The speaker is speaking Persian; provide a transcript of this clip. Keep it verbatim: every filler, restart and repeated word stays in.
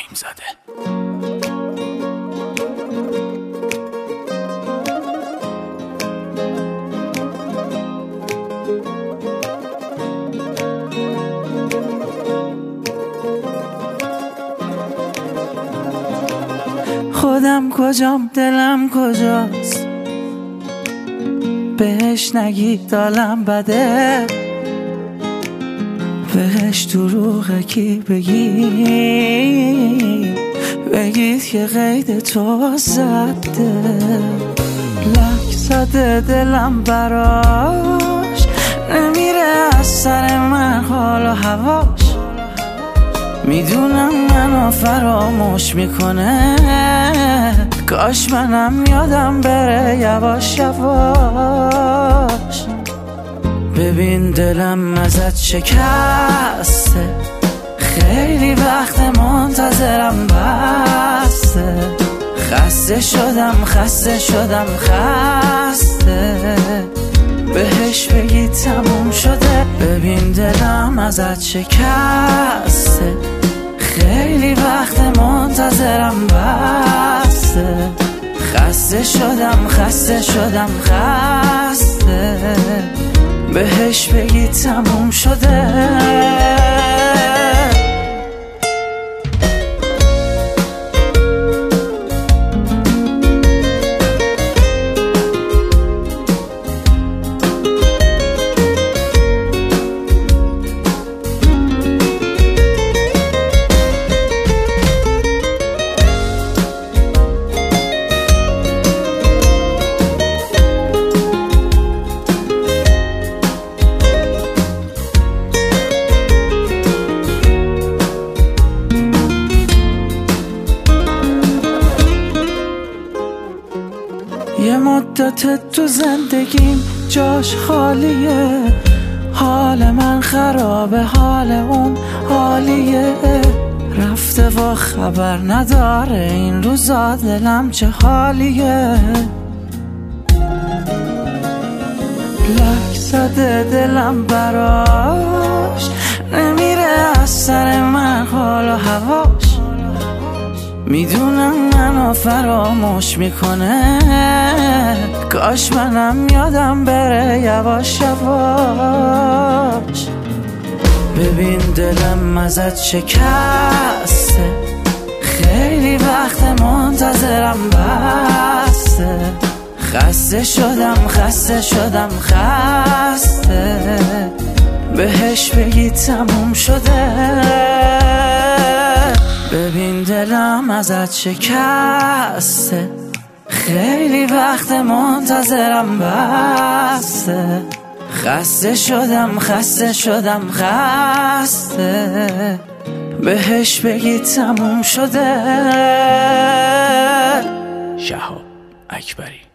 زخم زده. خودم کجام دلم کجاست، بهش نگید دالم بده، بهش دروغه کی بگی، بگید که قید تو زده. لک زده دلم براش، نمیره از سر من حال و هواش، میدونم منو فراموش میکنه، کاش منم یادم بره یواش یواش. ببین دلم ازت شکسته، خیلی وقت منتظرم بسته، خسته شدم خسته شدم خسته، بهش بگی تموم شده. ببین دلم ازت شکسته، خیلی وقت منتظرم بسته، خسته شدم خسته شدم خسته، بهش بگی تموم شده. یه مدت تو زندگیم جاش خالیه، حال من خرابه حال اون عالیه، رفته و خبر نداره این روزا دلم چه حالیه. لک زده دلم براش، نمیره از سر من حال و هواش، میدونم منو فراموش میکنه، کاش منم یادم بره یواش یواش. ببین دلم ازت شکسته، خیلی وقت منتظرم بسته، خسته شدم خسته شدم خسته، بهش بگی تموم شده. ببین دلم ازت شکسته، خیلی وقت منتظرم بسته، خسته شدم خسته شدم خسته، بهش بگی تموم شده. شهاب اکبری.